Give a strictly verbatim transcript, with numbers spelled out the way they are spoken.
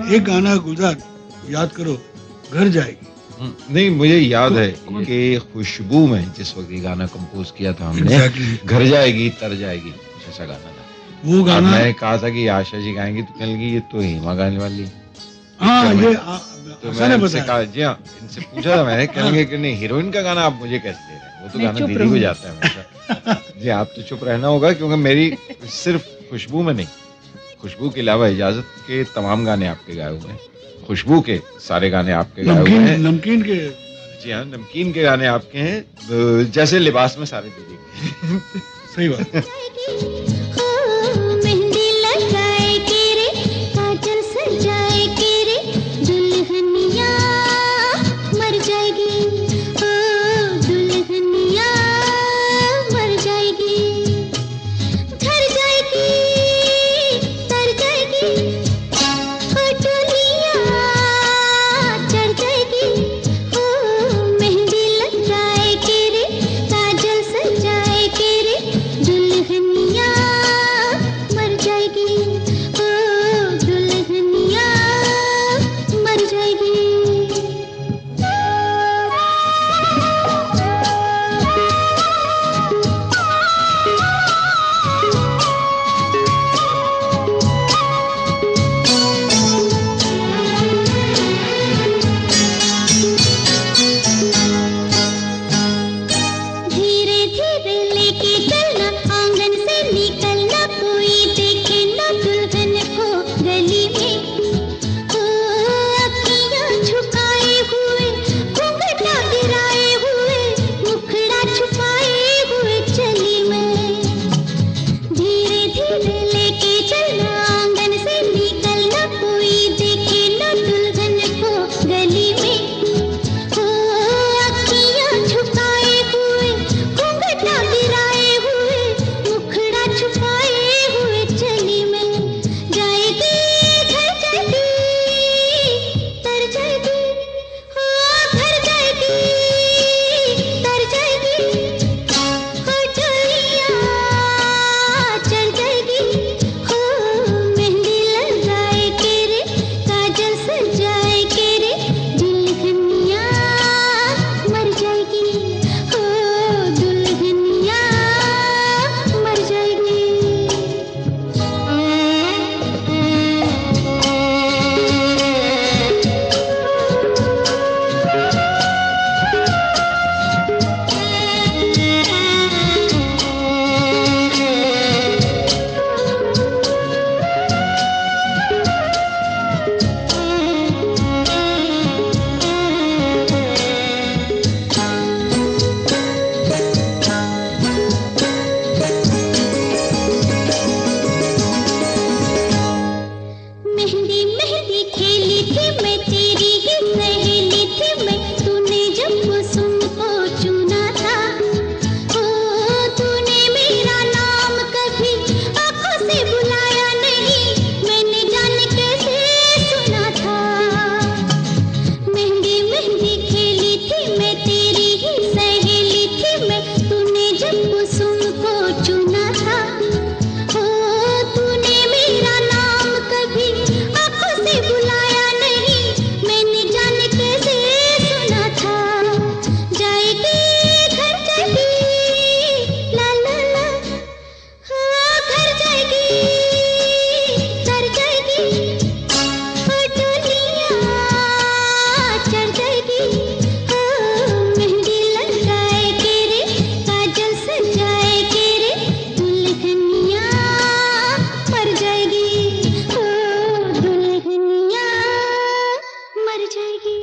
एक गाना गुलजार याद करो, घर जाएगी। नहीं, मुझे याद तो, है कि खुशबू में जिस वक्त ये गाना कंपोज किया था हमने, exactly. घर जाएगी तर जाएगी, कुछ ऐसा गाना था। वो गाना मैंने कहा था कि आशा जी गाएंगी, तो कहने लगी ये तो हेमा गाने वाली है। हाँ ये तो मैंने इनसे कहा, जी हाँ, इनसे पूछा था मैंने, कहने लगे कि नहीं, हीरोइन का गाना आप मुझे कैसे दे रहे हैं, वो तो गाना दीदी को जाता है हमेशा। जी आप तो चुप रहना होगा, क्योंकि मेरी सिर्फ खुशबू में नहीं, खुशबू के अलावा इजाजत के तमाम गाने आपके गाए हुए हैं, खुशबू के सारे गाने आपके गाए हुए हैं, नमकीन के, जी हाँ, नमकीन के गाने आपके हैं, जैसे लिबास में सारे दीदी के। सही बात।